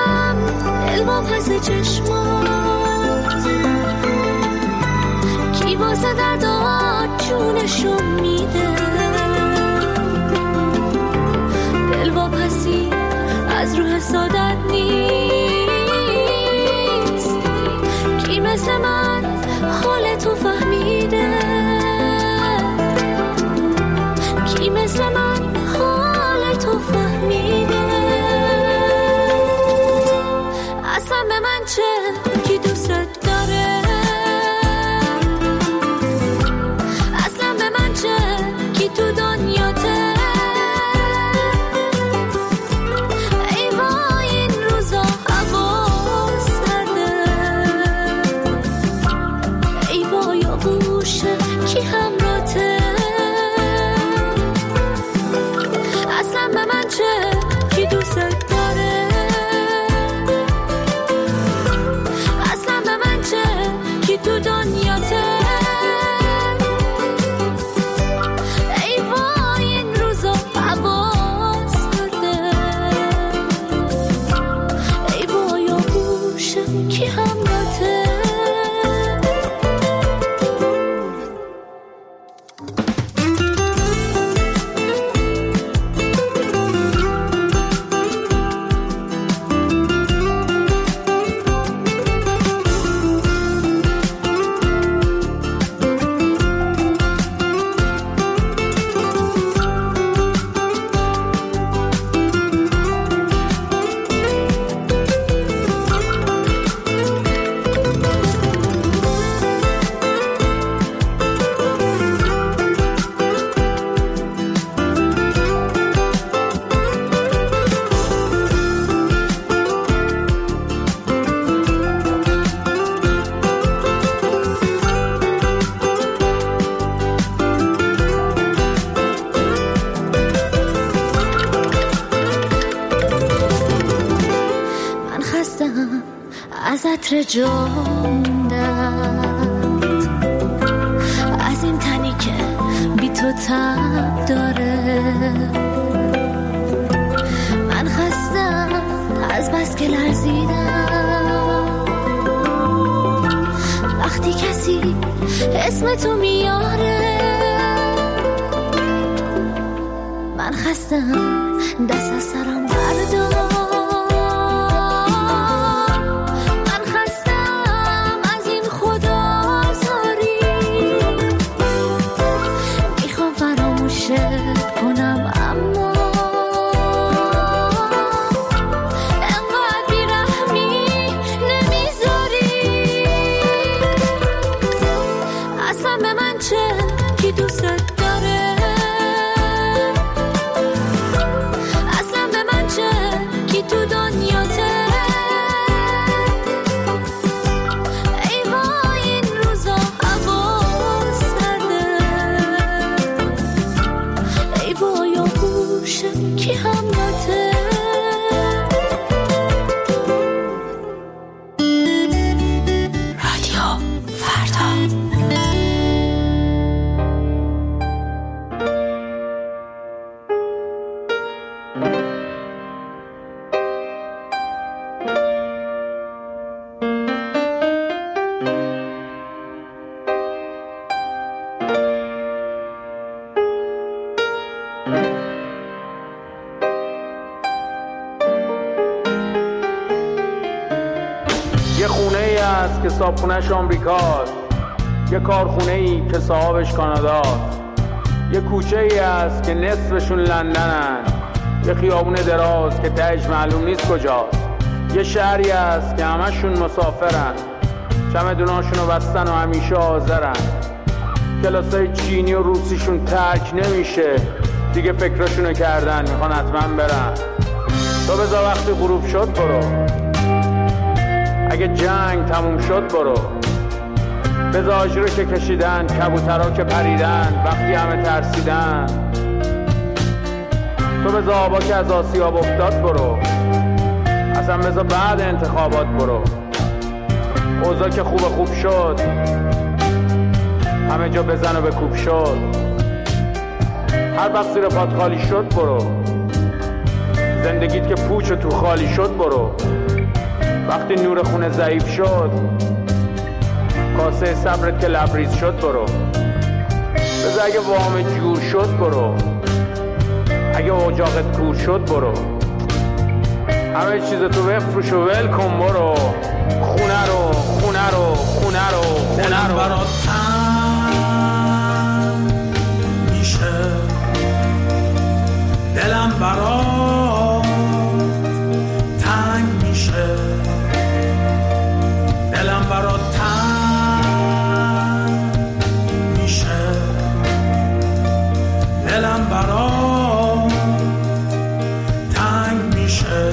میبینم دل پس چشمات، کی واسه دردات جونشو میده. دل پسی از روح سادت نیست، کی مثل من حال تو فهمیده، کی مثل من حال تو فهمیده. اصلا به من چه کی دوست داره، اصلا به من چه کی تو دنیاته. ای وای این روزا هوا سرده، ای وای آغوشه کی همراته. اصلا به من چه کی دوست داره، اصلا به من چه کی تو دنیاته. ای وای این روزا هوا سرده، ای وای آغوشه کی همراته. از عطر جا موندم، از این تنی که بی تو تب داره. من خستم از بس که لرزیدم وقتی کسی اسم تو میاره. من خستم دست از سرم بردار، یه خونه ای هست که صاحبخونه‌اش آمریکاست، یه کارخونه ای که صاحبش کاناداست، یه کوچه ای هست که نصفشون لندنن، یه خیابون دراز که تهش معلوم نیست کجاست، یه شهری هست که همشون مسافرن، چمدوناشونو بستن و همیشه حاضرن، کلاسای چینی و روسیشون ترک نمیشه، دیگه فکرشونو کردن میخوان حتما برن. تو بذار وقتی غروب شد برو، اگه جنگ تموم شد برو، بذار آجرو که کشیدن، کبوترها که پریدن وقتی همه ترسیدن، تو بذار آبا که از آسیاب افتاد برو، اصلا بذار بعد انتخابات برو، اوضاع که خوب شد همه جا بزن و بکوب شد، هر وقت زیر پات خالی شد برو، زندگیت که پوچ و تو خالی شد برو، وقتی نور خونه ضعیف شد، کاسه صبرت که لبریز شد برو. بذار اگه وام جور شد برو، اگه اجاقت کور شد برو، همه چیز تو بفروش و ول کن برو. خونه رو خونه رو خونه رو خونه رو برات تنگ میشه، دلم برات تنگ میشه، دلم برات تنگ میشه، دلم برات تنگ میشه.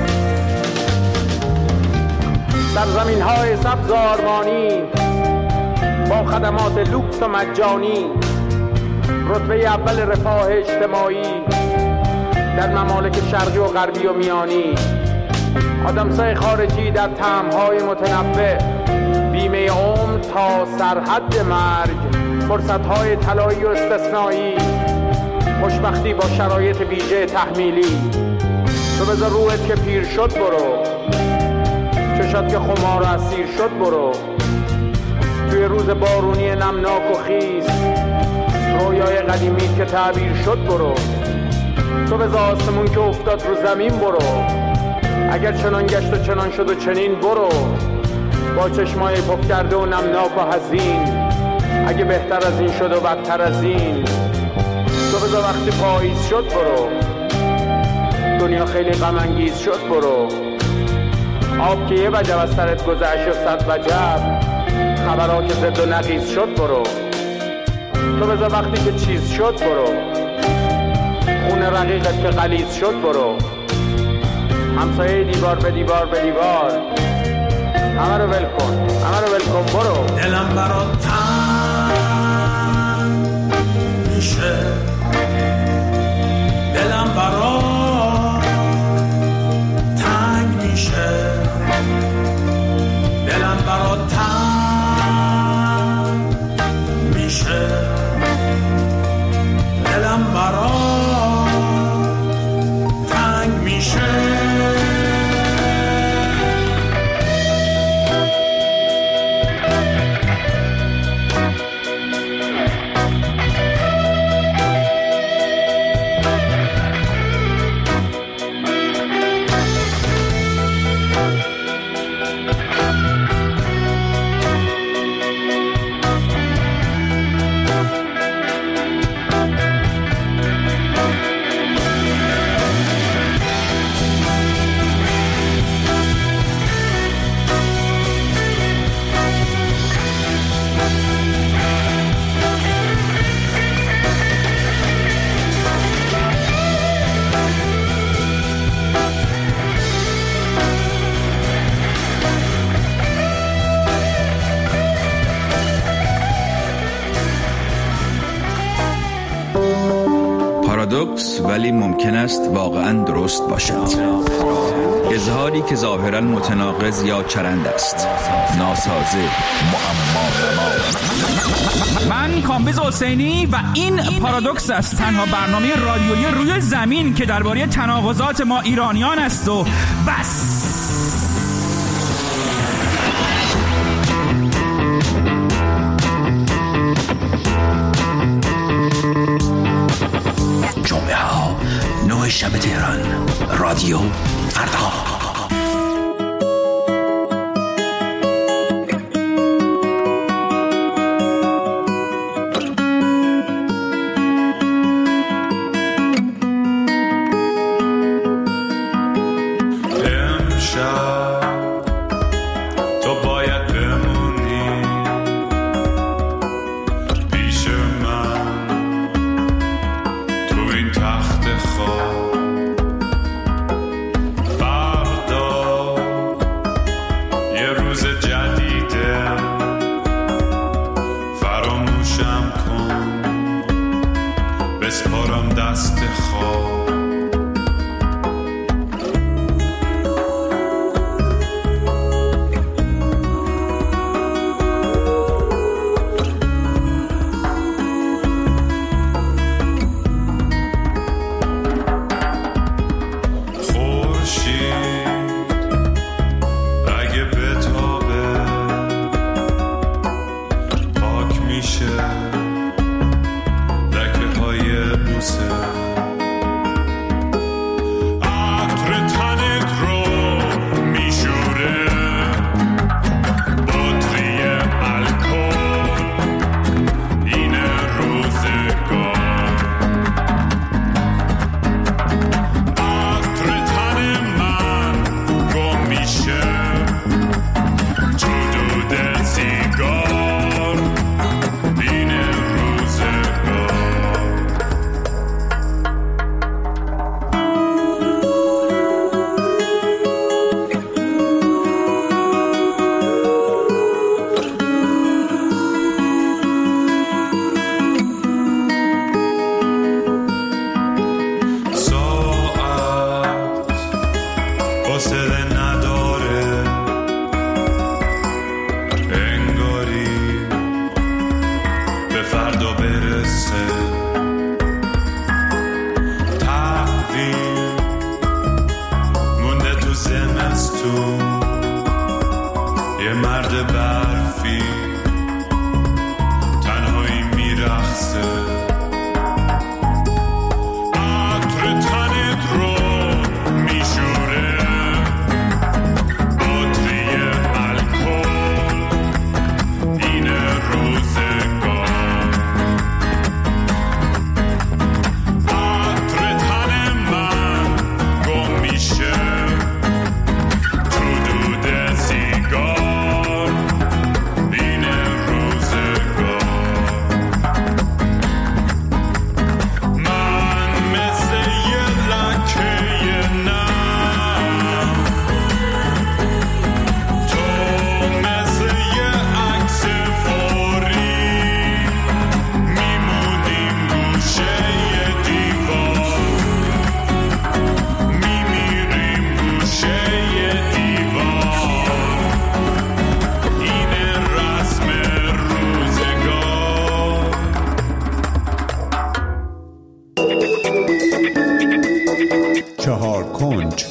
سرزمین های سبز آرمانی با خدمات لوکس و مجانی، رتبه اول رفاه اجتماعی در ممالک شرقی و غربی و میانی، آدمسای خارجی در طعم‌های متنوع، بیمه عمر تا سرحد مرگ، فرصت‌های طلایی و استثنایی، خوشبختی با شرایط ویژه تحمیلی. تو بذار روحت که پیر شد برو، چشات که خمار و اسیر شد برو، توی روز بارونی نمناک و خیس، رویای قدیمی که تعبیر شد برو. تو بذار آسمون که افتاد رو زمین برو، اگر چنان گشت و چنان شد و چنین برو، با چشمای پف کرده و نمناک و حزین، اگه بهتر از این شد و بدتر از این. تو بذار وقتی پاییز شد برو، دنیا خیلی غم انگیز شد برو، آب که یه وجب از سرت گذشت و صد وجب، خبرها که زد و نقیز شد برو. تو بذار وقتی که چیز شد برو، خون رقیقت که غلیظ شد برو، همسایه دیوار به دیوار به دیوار، همه رو ول کن، همه رو ول کن برو. دلم برات تنگ میشه، دلم برات تنگ میشه، دلم برات تنگ میشه، دلم برات تنگ میشه. پارادوکس ولی ممکن است واقعا درست باشد. اظهاری که ظاهرا متناقض یا چرند است، ناسازه، معما. من کامبیز حسینی و این پارادوکس است، تنها برنامه رادیویی روی زمین که درباره تناقضات ما ایرانیان است و بس. جمعه ها 9 شب تهران، رادیو فردا. یه مرد برفی تنهایی میرقصه، عطر تنت رو میشوره، بطری الکل این روزگار، عطر تن من گم میشه تو دود سیگار این روزگار، من مثل یه لکه نم، تو مثل یه عکس فوری، میمونیم گوشه دیوار، میمیریم گوشه دیوار، این رسم روزگار. چهار کنج.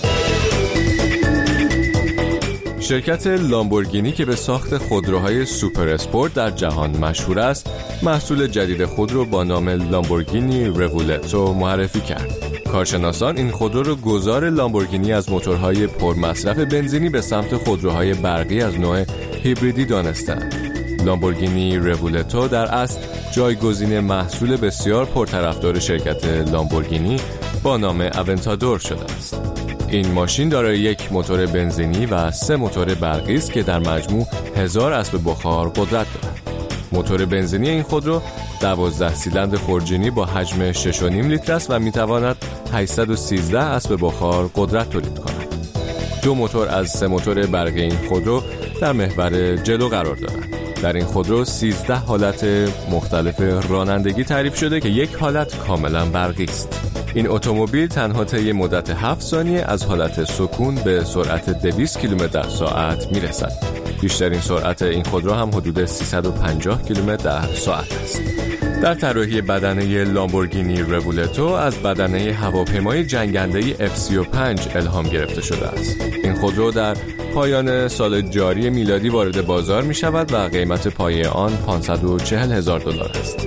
شرکت لامبورگینی که به ساخت خودروهای سوپر اسپورت در جهان مشهور است، محصول جدید خودرو با نام لامبورگینی رولتو معرفی کرد. کارشناسان این خودرو رو گذار لامبورگینی از موتورهای پرمصرف بنزینی به سمت خودروهای برقی از نوع هیبریدی دانستند. لامبورگینی رولتو در اصل جایگزین محصول بسیار پرطرفدار شرکت لامبورگینی با نام اونتادور شده است. این ماشین دارای یک موتور بنزینی و 3 موتور برقی است که در مجموع 1000 اسب بخار قدرت دارد. موتور بنزینی این خودرو 12 سیلندر خورجینی با حجم 6.5 لیتر است و میتواند 813 اسب بخار قدرت تولید کند. 2 موتور از 3 موتور برقی این خودرو در محور جلو قرار دارند. در این خودرو 13 حالت مختلف رانندگی تعریف شده که یک حالت کاملا برقی است. این اتومبیل تنها طی مدت 7 ثانیه از حالت سکون به سرعت 200 کیلومتر در ساعت میرسد. بیشترین سرعت این خودرو هم حدود 350 کیلومتر در ساعت است. در طراحی بدنه لامبورگینی رولتو از بدنه هواپیمای جنگنده F-35 الهام گرفته شده است. این خودرو در پایان سال جاری میلادی وارد بازار می شود و قیمت پایه آن $540,000 است.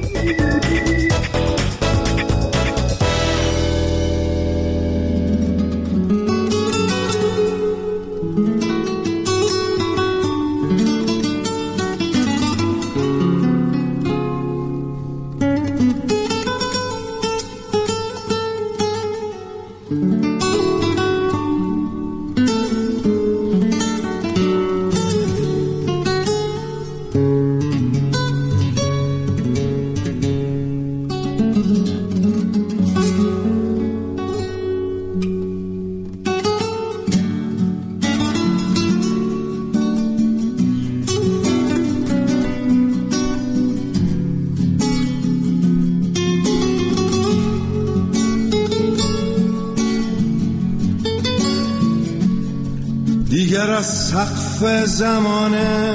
دیگر از سقف زمانه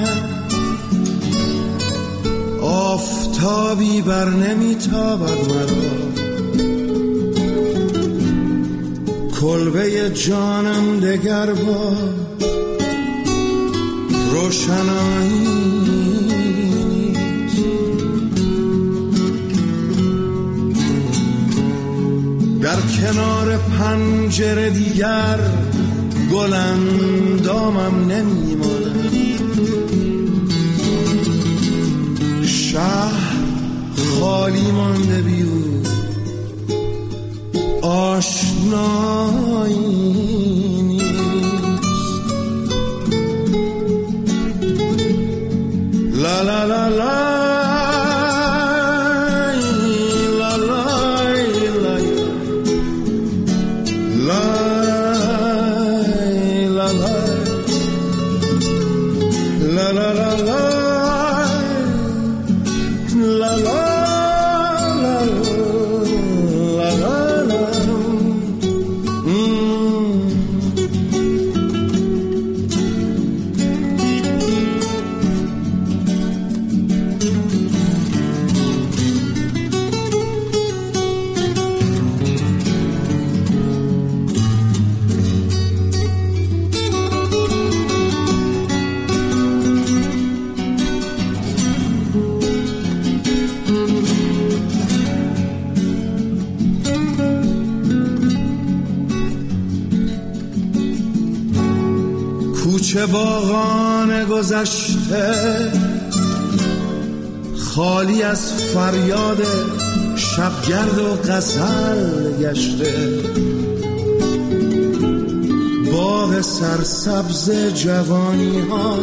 آفتابی بر نمیتابد مرا، کلبه جانم دگر با روشنایی نیست. در کنار پنجره دیگر گلندامم نمیماند، شهر خالی مانده بیو آشنایی نیست. لا لا لا لا کوچه باغان گذشته خالی از فریاد شبگرد و غزل گشته، باغ سرسبز جوانی ها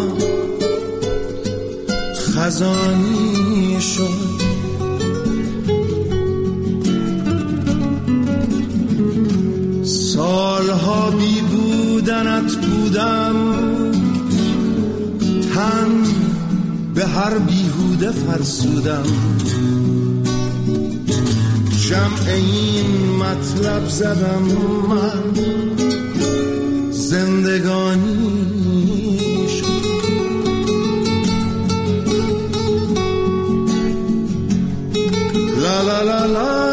خزانی شد. سالها بی بودنت بودم، تن به هر بیهوده فرسودم، جمع این مطلب زدم من زندگانی شد. لا لا لا لا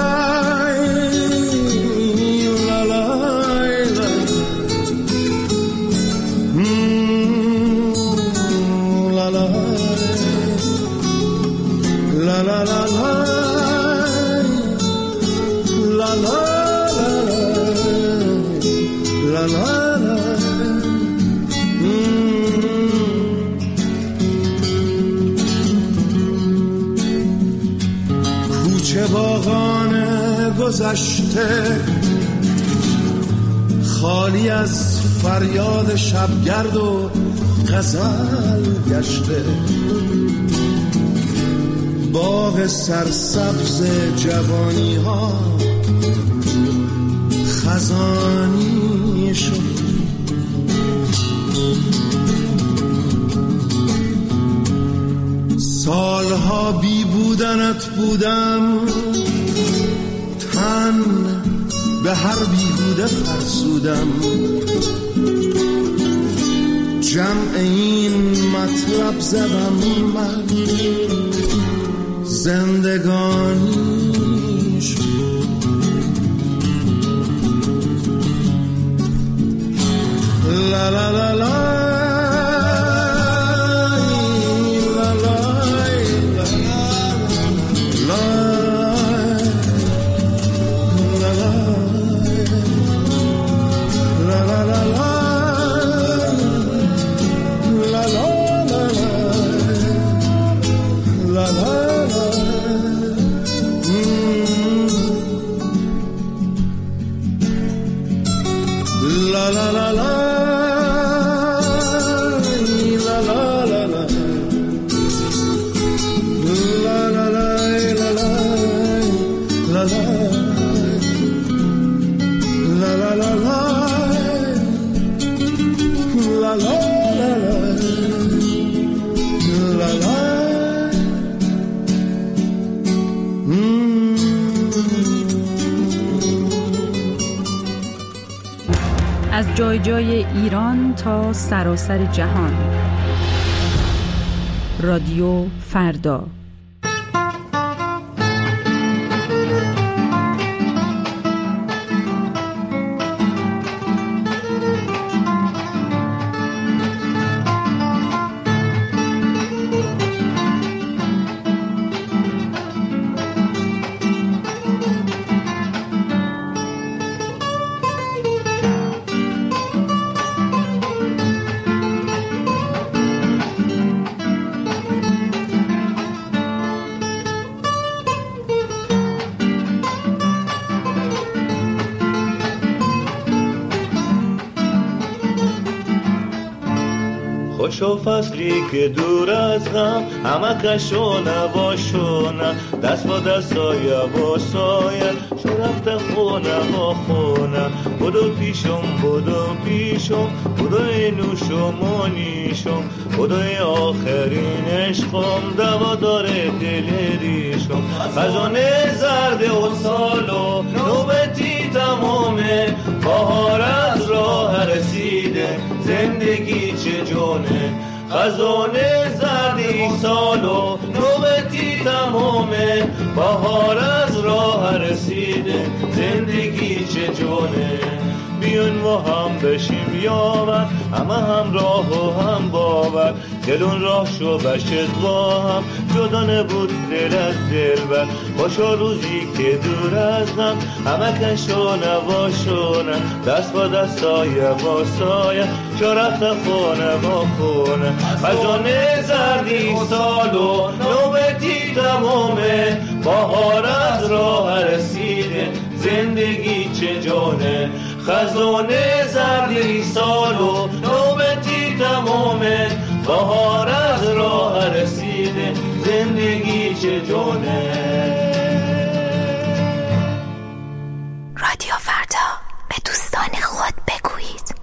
کوچه باغان گذشته خالی از فریاد شبگرد و غزل گشته، باغ سرسبز جوانی ها خزانی شد. سالها بی بودنت بودم، تن به هر بیهوده فرسودم، جمع این مطلب زدم من زندگانی شد. لا لا لا لا از جای جای ایران تا سراسر جهان. رادیو فردا. خوشو فصلی که دور از غم، همه کشو نباشونه، دست با دستای با سایه، شو رفته خونه با خونه. بدو پیشم بدوی نوشم و نیشم، بدوی آخرین عشقم، دوا داره دل ریشم. خزانه زرد و سالو نوبتی تمامه، بهار از راه رسیده، زندگی چه جونه. خزانه زردی سالو نوبتی تمامه، بهار از راه رسیده، زندگی چه جونه. بیون و هم بشیم یاور، همه هم راه و هم باور، دلبر دلون راه شو بشت با هم جدا نبود دل از دلبر باشا روزی که دور از هم همه کشو نباشونه دست با دست سایه با سایه چو رفت خونه با خونه خزانه زردی سالو نوبتی تمامه بهار از راه رسیده زندگی چه جانه خزانه زردی سالو نوبتی تمامه بهار از راه رسیده زندگی چه جانه. رادیو فردا به دوستان خود بگویید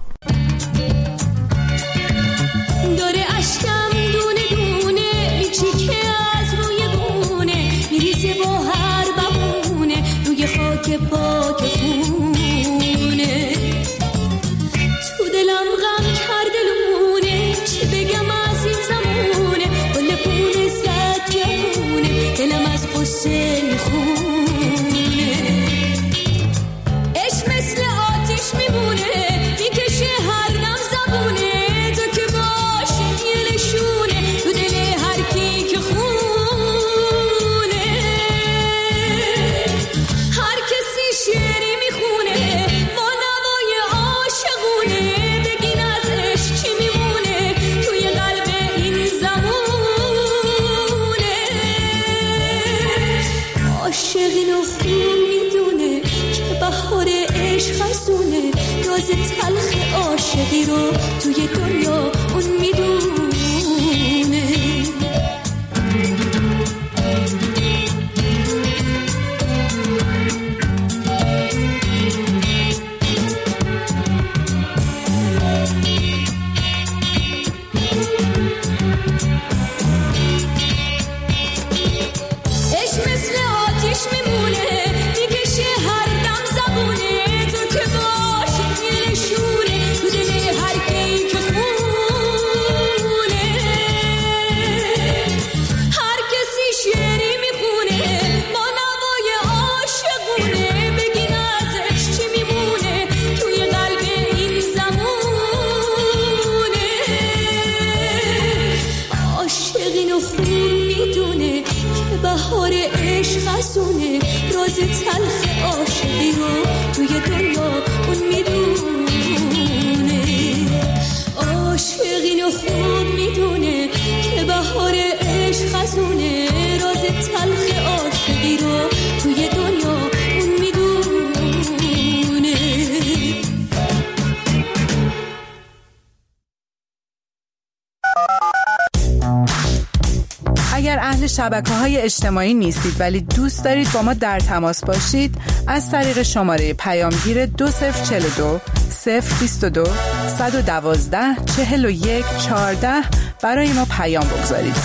داره اشکم دونه دونه میچیکه از روی گونه میریزه با هر بمونه روی خاک پاک خونه تو دلم غم کرده لونه چی بگم از این زمونه گل پونه زد جوونه دلم از قصه میخونه عشق مثل آتیش میمونه میکشه هر دم زبونه تو که باشی یه نشونه تو دل هر کی که خونه هر کسی شعری میخونه با نوای عاشقونه بگین از عشق چی میمونه توی قلب این زمونه عاشقینو خوب میدونه که بهار عشق خزونه راز تلخ عاشقی رو توی دنیا اون میدونه عشق مثل آتیش میمونه میکشه هر دم زبونه تو که باشی یه نشونه تو دل هر کی که خونه هر کسی شعری میخونه با نوای عاشقونه بگین از عشق چی میمونه توی قلب این زمونه عاشقینو خوب میدونه که بهار عشق خزونه راز تلخ عاشقی رو توی دنیا اون میدونه عاشقینو خوب میدونه که بهار عشق خزونه راز تلخ عاشقی رو توی دنیا اون میدونه. اگر اهل شبکه‌های اجتماعی نیستید ولی دوست دارید با ما در تماس باشید از طریق شماره پیامگیر 2042 022 112 41 14 برای ما پیام بگذارید.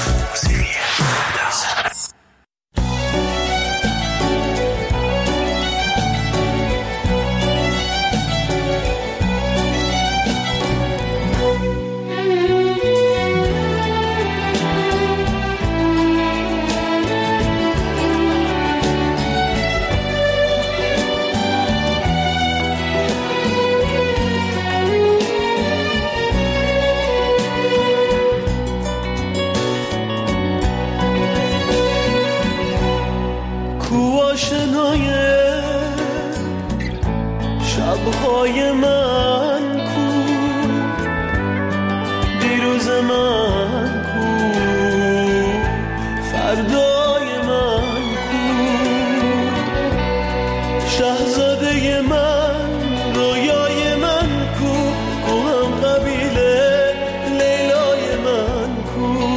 شبهای من کو دیروز من کو فردای من کو شهزاده من رویای من کو هم قبیله لیلای من کو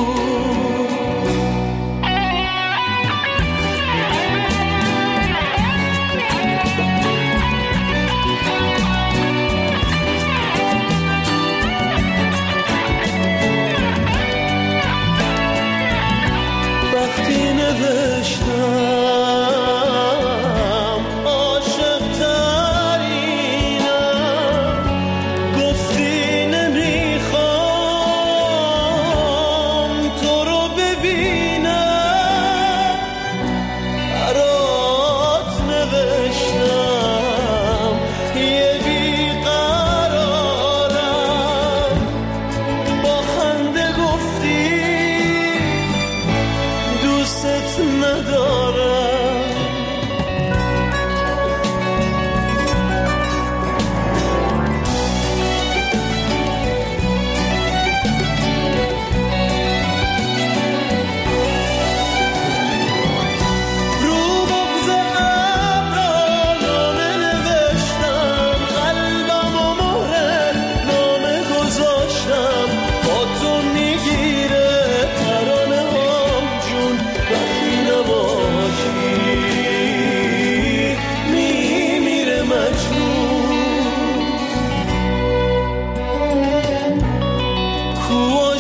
وقتی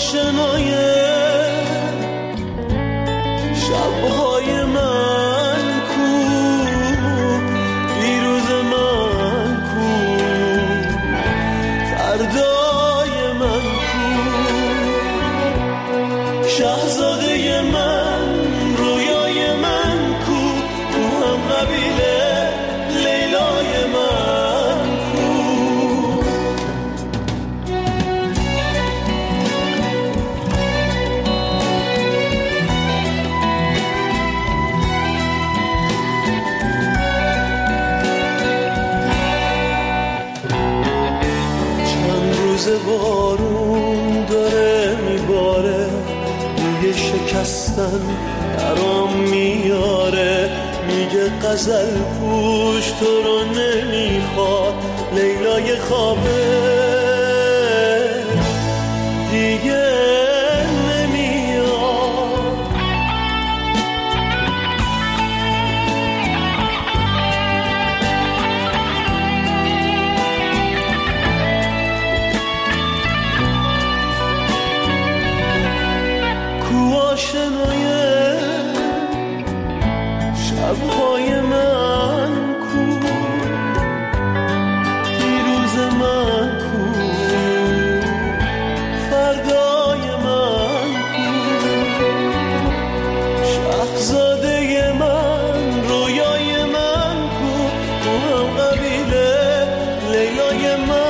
آشنای شبهای من کو، دیروز من کو، فردای من کو، شاهزاده من، رویای من کو، کو هم قبیله لیلای من کو. بارون داره میباره، روی شکستن برام میاره، میگه غزل پوش تو رو نمیخواد، لیلای خوابه دیگه نمیاد. آشنای شبهای من کو، دیروز من کو، فردای من کو، شاهزاده من، رویای من کو، کو هم قبیله لیلای من کو.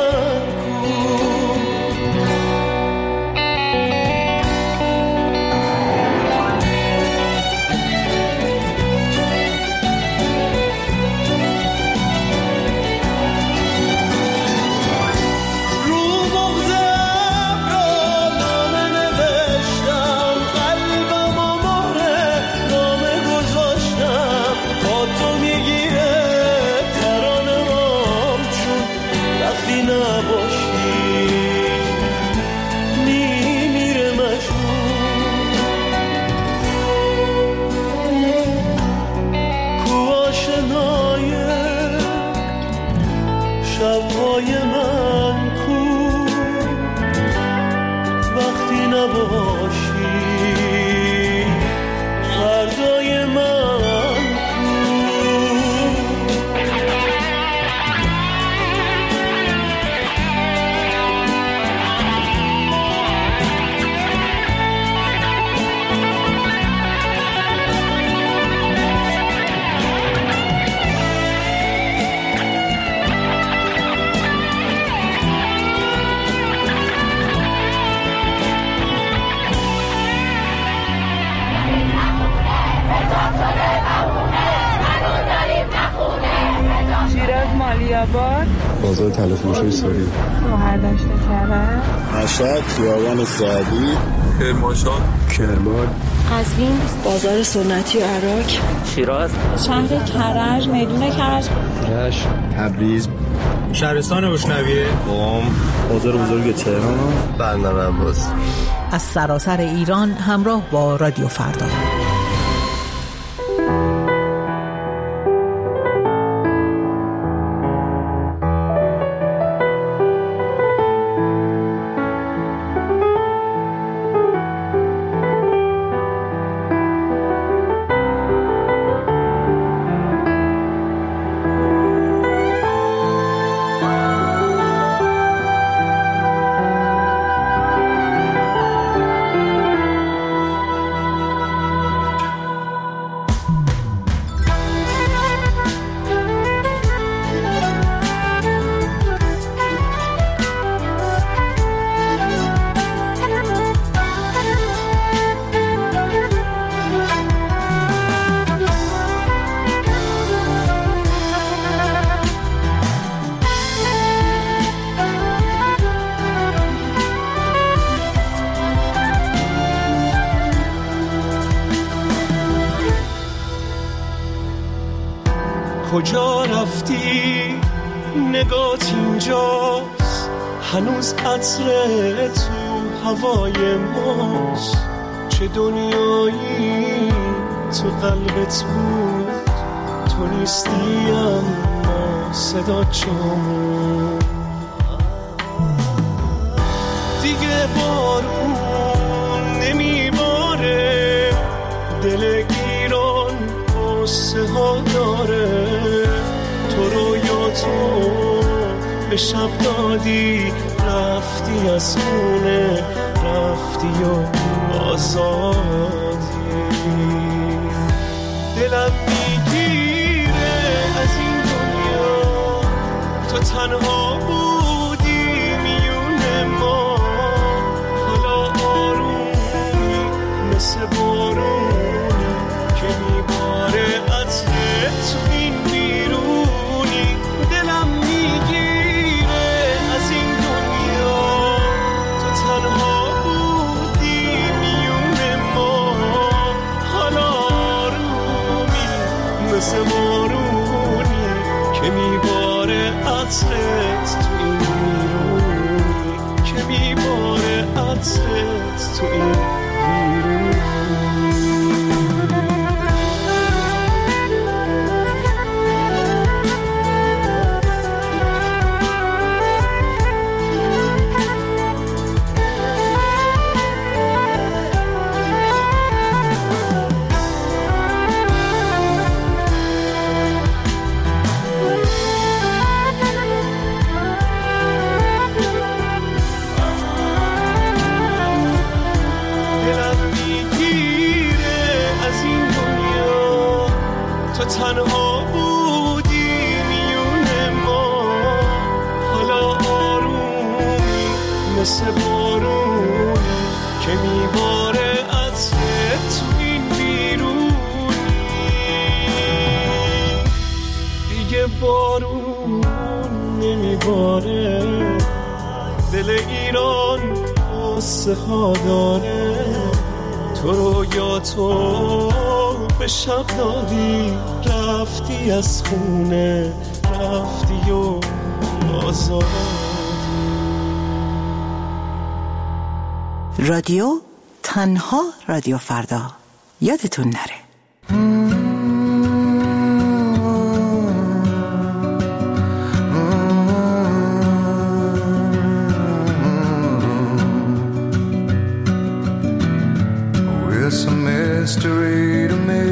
شبهای من کو، وقتی نباشی فردای من مالیاباد، بازار تلفروشی ساری، مهردشت کرد، مشهد، خیابان سعدی، کرمانشاه، کرمان، قزوین، بازار سنتی و عراق، شیراز، شهر کرج، میدون کرج، رشت، تبریز، شهرستان بوشنویه، قم، بازار بزرگ تهران، برنامه عباس. از سراسر ایران همراه با رادیو فردا. کجا رفتی؟ نگات اینجاست، هنوز عطر تو هوای ماست. چه دنیایی تو قلبت بود، تو نیستی اما صدا چامون. دیگه بارون به شب دادی رفتی از خونه رفتی و آزادی دلم میگیره از این دنیا تو تنها بودی میون ما حالا آرومی مثل بارونی که میباره عطر تو این بیرونی دلم میگیره از این دنیا تو تنها بودی میون ما حالا آرومی مثل بارونی که میباره عطرت تو این بیرونی که میباره عطرت تو این بیرونی تنها بودی میون ما حالا آرومی مثل بارونی که میباره عطرت تو این بیرونی دیگه بارون نمیباره دل ایران قصه ها داره تو رو یا تو به شب دادی رفتی از خونه رفتی و آزادی رادیو تنها رادیو فردا یادتون نره It's a mystery to me.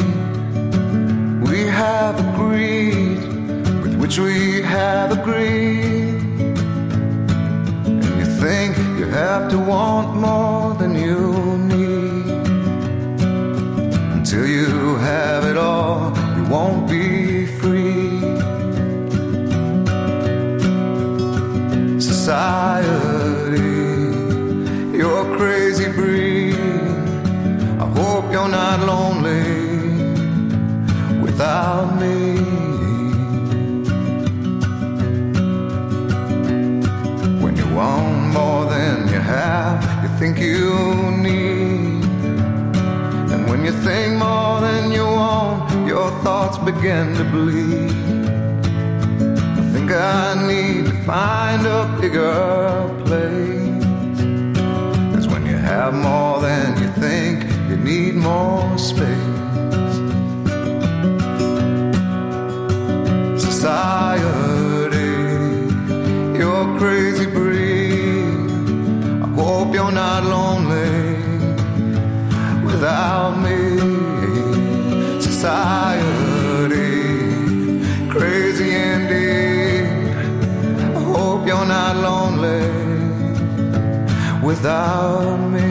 We have agreed with which we have agreed. And you think you have to want more than you need. Until you have it all, you won't be free. Society, you're a crazy breed. I hope you're not lonely without me. When you want more than you have, you think you need. And when you think more than you want, your thoughts begin to bleed. I think I need to find a bigger place. 'Cause when you have more than you think, you need more space. Society, you're a crazy breed. I hope you're not lonely without me. Society, crazy indeed. I hope you're not lonely without me.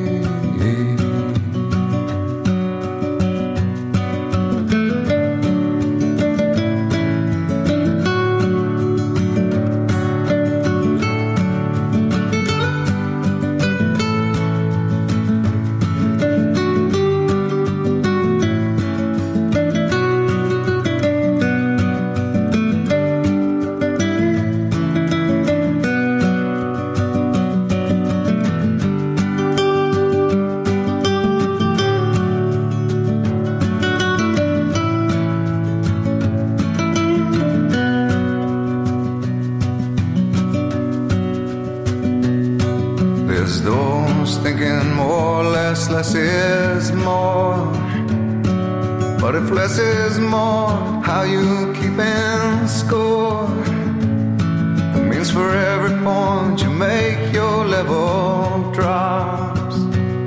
Thinking more, less is more. But if less is more, how you keeping score? It means for every point you make, your level drops.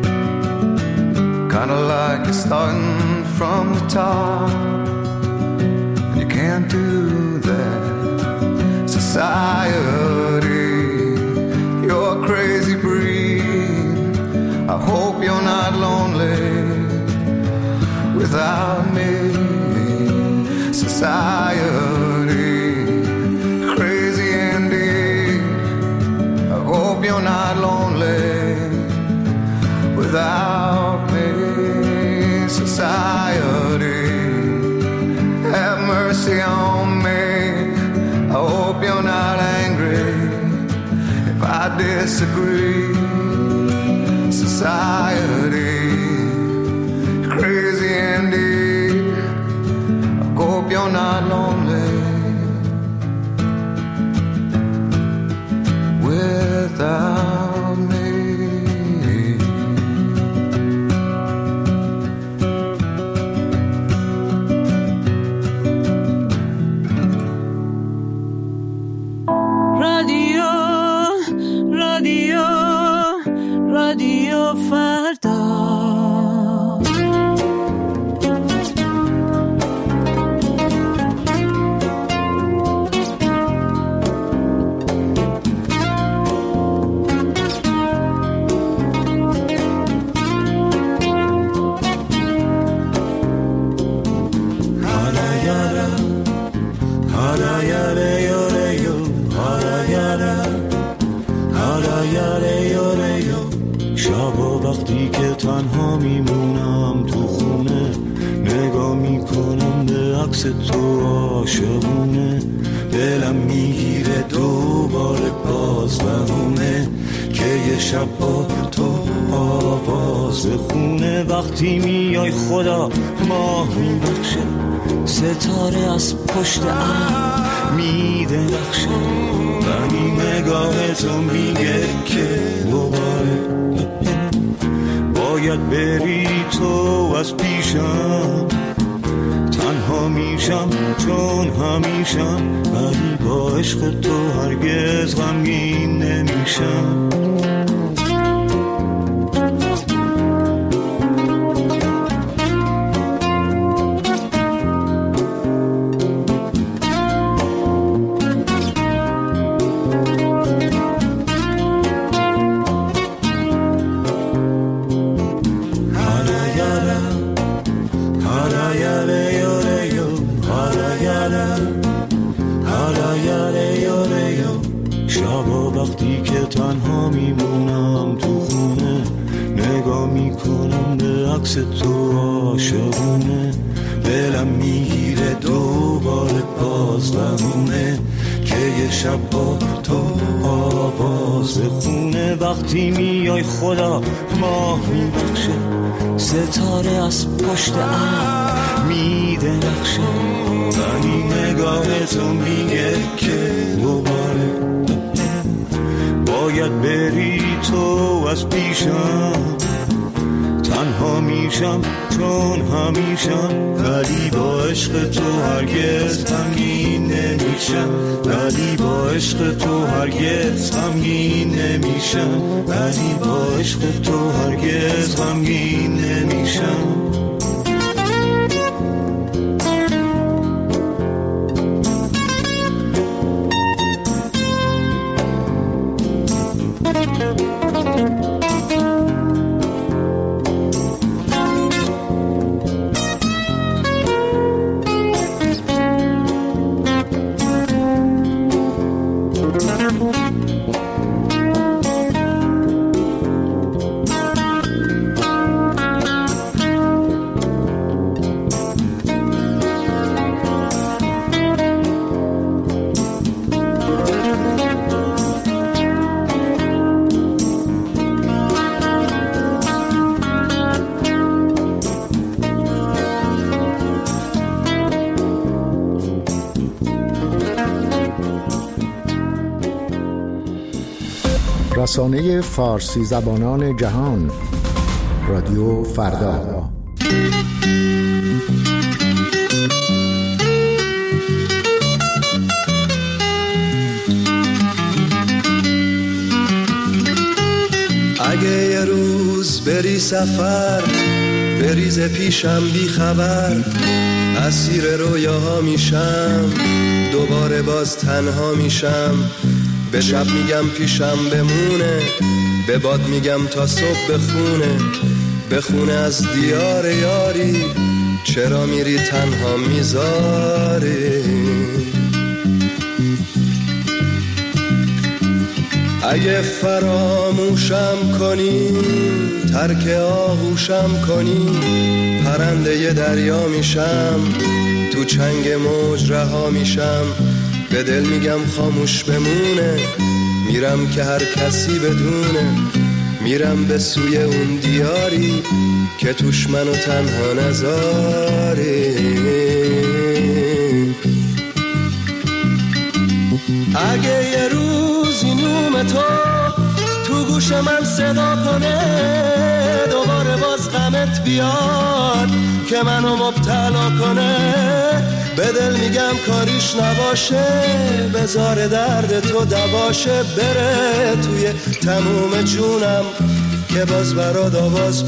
Kinda like you're starting from the top. You can't do that. society. You're a crazy breed. I hope you're not lonely without me. Society, crazy indeed. I hope you're not lonely without me. Society, have mercy on me. I hope you're not angry if I disagree. Society, crazy indeed. I hope you're not lonely without me. رادیو فردا. وقتی که تنها میمونم تو خونه، نگاه میکنم به عکس تو عاشقونه، دلم میگیره دوباره باز بهونه که یه شب با تو آواز خونه. وقتی میای خدا ماه میبخشه، ستاره از پشت ابر میده نقشه، ولی نگاه تو میگه که دوباره باید بری تو از پیشم. تنها میشم چون همیشم، ولی با عشق تو هرگز غمگین نمیشم. وقتی که تنها میمونم تو خونه، نگاه میکنم به عکس تو عاشقونه، دلم میگیره دوباره باز بمونه که یه شب با تو آواز خونه. وقتی میای خدا ماه میبخشه، ستاره از پشت ابر میده نقشه، ولی نگاه تو میگه که دوباره باید بری تو از پیشم. تنها میشم چون همیشم، ولی با عشق تو هرگز غمگین نمیشم، ولی با عشق تو هرگز غمگین نمیشم، ولی با عشق تو هرگز غمگین نمیشم. رسانه فارسی زبانان جهان، رادیو فردا. اگه یه روز بری سفر بریز پیشم بی خبر، اسیر رویاها میشم، دوباره باز تنها میشم. به شب میگم پیشم بمونه، به باد میگم تا صبح بخونه از دیار یاری، چرا میری تنها میذاری؟ اگه فراموشم کنی، ترک آغوشم کنی، پرنده ی دریا میشم، تو چنگ موج رها میشم. به دل میگم خاموش بمونه، میرم که هر کسی بدونه، میرم به سوی اون دیاری که توش منو تنها نذاری. اگه یه روزی نوم تو گوش من صدا کنه، دوباره باز غمت بیاد که منو مبتلا کنه، به دل میگم کاریش نباشه، بذار درد تو دواشه، بره توی تموم جونم که باز برات آواز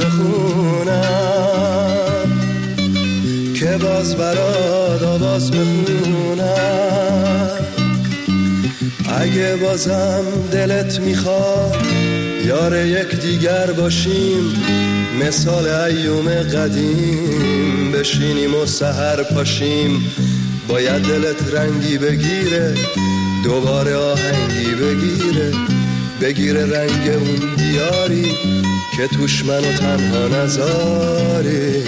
بخونم، که باز برات آواز بخونم. اگه بازم دلت میخواد یار یک دیگر باشیم، مثال ایوم قدیم بشینیم و سحر پاشیم، باید دلت رنگی بگیره، دوباره آهنگی بگیره رنگ اون دیاری که توش منو تنها نذاری.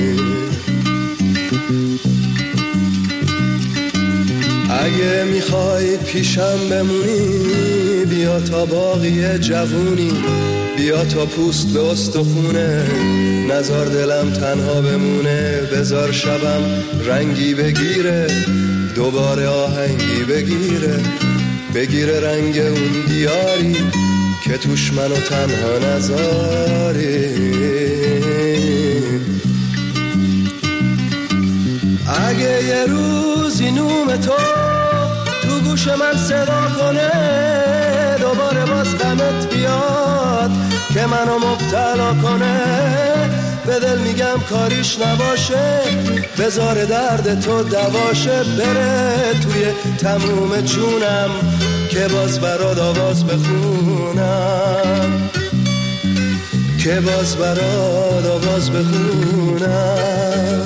اگه میخوای پیشم بمونی، بیا تا باقی جوونی، بیا تا پوست به استخونه، نزار دلم تنها بمونه، بزار شبم رنگی بگیره، دوباره آهنگی بگیره رنگ اون دیاری که توش منو تنها نذاری. اگه یه روزی نوم تو گوش من صدا کنه، دوباره باز غمت بیاد که منو مبتلا کنه، به دل میگم کاریش نباشه، بذار درد تو دواشه، بره توی تموم جونم که باز برات آواز بخونم، که باز برات آواز بخونم.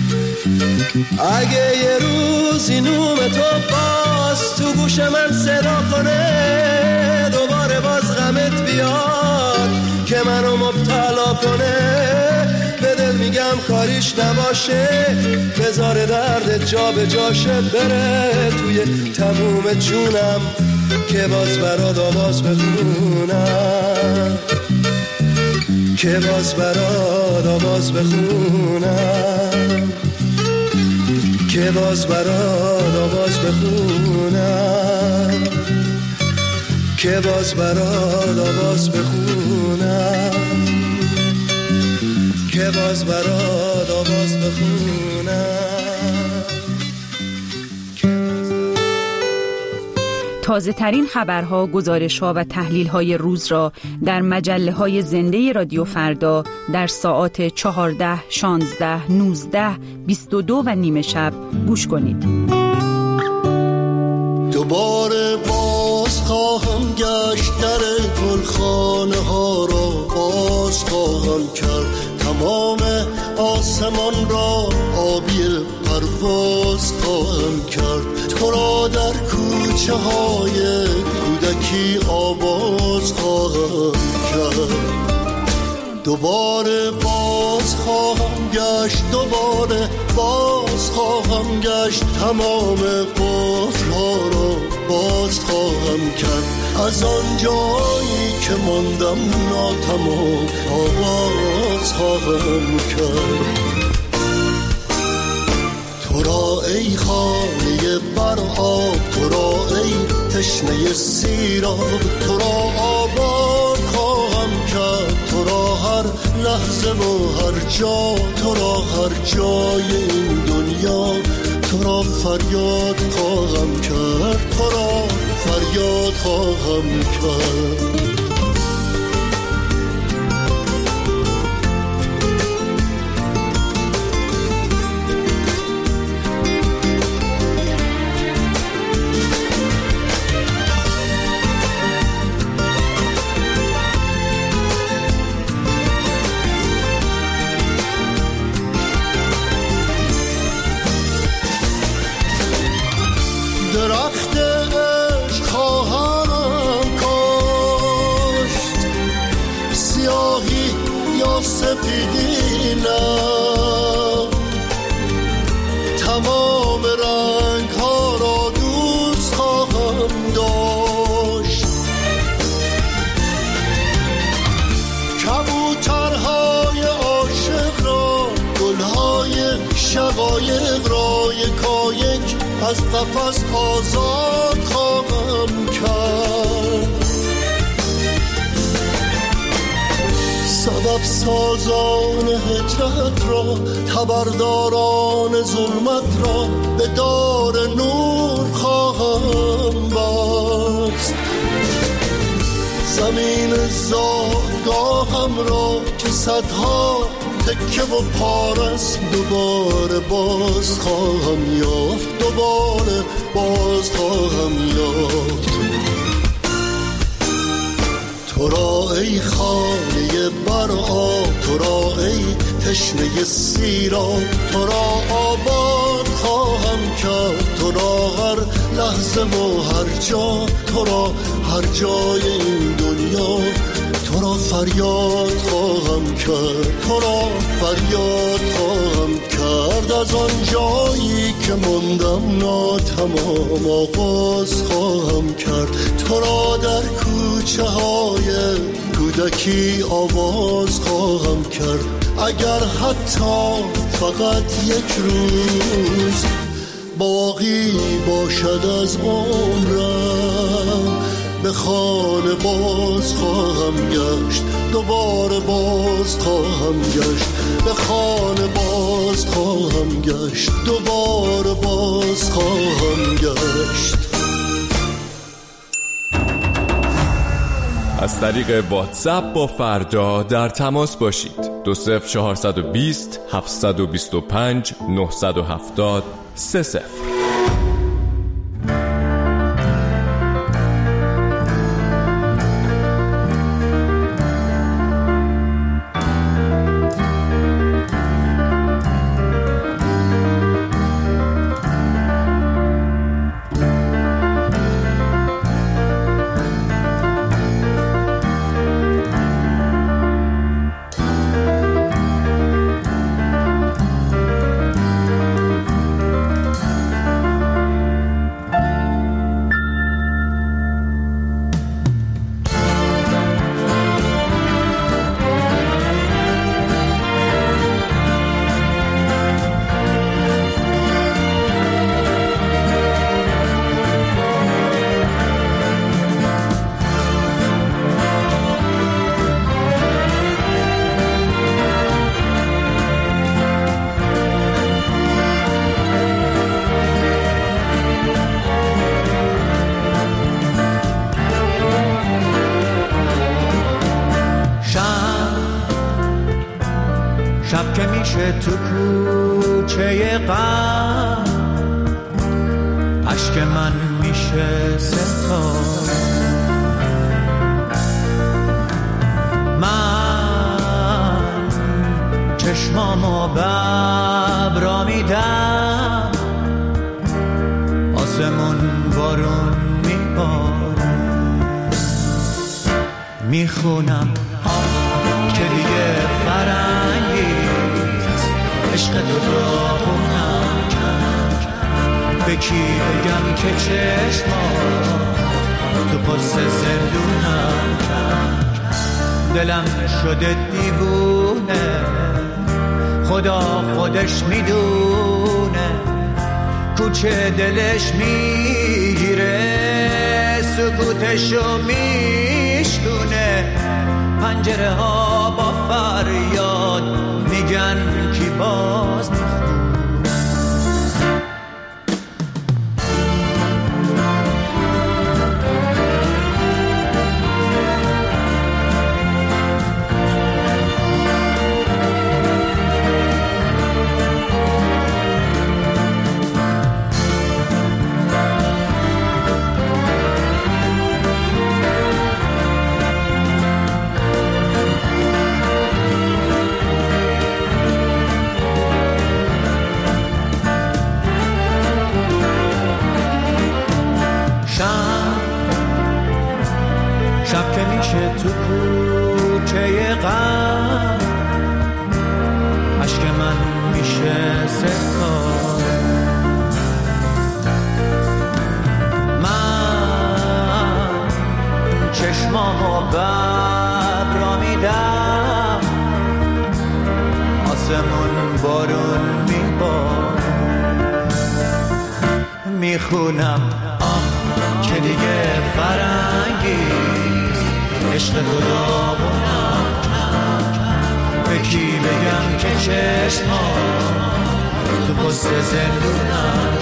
اگه یه روزی نوم تو باز تو گوش من صدا کنه، دوباره باز غمت بیاد که منو مبتلا کنه، به دل میگم کاریش نباشه، بذار درد جا به جاشه، بره توی تموم جونم که باز برات آواز بخونم، که باز برات آواز بخونم، که باز برات آواز بخونم، که باز برات آواز بخونم، که باز برات آواز بخونم. تازه ترین خبرها، گزارش‌ها و تحلیل‌های روز را در مجله‌های زنده رادیو فردا در ساعات 14، 16، 19، 22 و نیم شب گوش کنید. دوباره باز خواهم گشت، در گلخانه ها را باز خواهم کرد، تمام آسمان را آبی پرواز خواهم کرد، تو را در کوچه های کودکی آواز خواهم کرد. دوباره باز خواهم گشت، دوباره باز خواهم گشت، تمام قفل‌ها را باز خواهم کرد، از آن جایی که ماندم ناتمام آواز خواهم کرد. تو را ای خانه برآب، تو را ای تشنه سیراب، تو را آباد خواهم کرد، تو را هر لحظه و هر جا، تو را هر جای این دنیا، تو را فریاد خواهم کرد، تو را فریاد خواهم کرد. سیاهی یا سپیدی نه، تمام رنگ ها را دوست خواهم داشت. کبوترهای عاشق را، گلهای شقایق را یکایک از قفس آزاد خواهم کرد. سبب سازان هجرت را، تبرداران ظلمت را به دار نور خواهم بست. زمین زادگاهم را که صدها تکه و پارست دوباره باز خواهم یافت، دوباره باز خواهم یافت. تو را ای خانه بر آب، تو را ای تشنه سیراب، تو را آباد خواهم کرد. تو را هر لحظه و هر جا، تو را هر جای این دنیا، تو را فریاد خواهم کرد. تو را فریاد خواهم کرد. از آن جایی که ماندم ناتمام آغاز خواهم کرد. تو را در کوچه های کودکی آواز خواهم کرد. اگر حتی فقط یک روز باقی باشد از عمرم، به خانه باز خواهم گشت، دوباره باز خواهم گشت. به خانه باز خواهم گشت، دوباره باز خواهم گشت. از طریق واتساپ با فردا در تماس باشید. 20420 725 970 30. شب که میشه تو کوچه غم، اشک من میشه ستاره. من چشمامو ببرا میدم، آسمون بارون میباره. میخونم که دیگه فرنگیست، عشق تو را خونم کرد. به کی بگم که چشمات تو پس زندونم کرد. دلم شده دیوونه، خدا خودش میدونه. کوچه دلش میگیره، سکوتشو میشکونه. پنجره ها با فریاد میگن کی باز میخونه. غم عشق من میشه ستاره. من چشمامو بر را میدم، آسمون بارون میباره. میخونم که دیگه فرنگیست عشق خداوندم. به کی بگم که چشمام تو پست زندونم.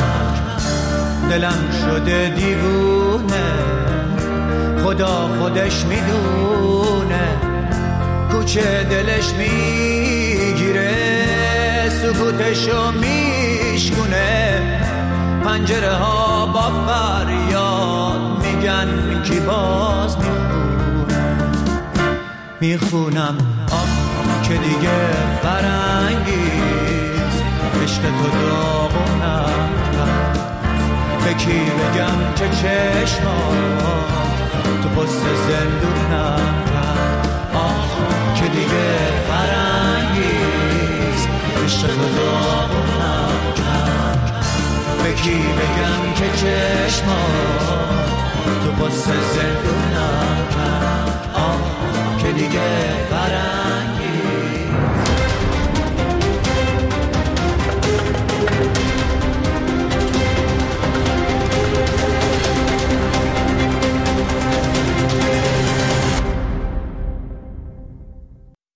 دلم شده دیوونه، خدا خودش میدونه. کوچه دلش میگیره، سکوتشو میشکونه. پنجره ها با فریاد میگن کی باز میخونم که دیگه فرنگیست عشق تو داغونم. به کی بگم که چشمات تو پست زندونم. که دیگه فرنگیست عشق تو داغونم. به کی بگم که چشمات تو پست زندونم. که دیگه فرنگیست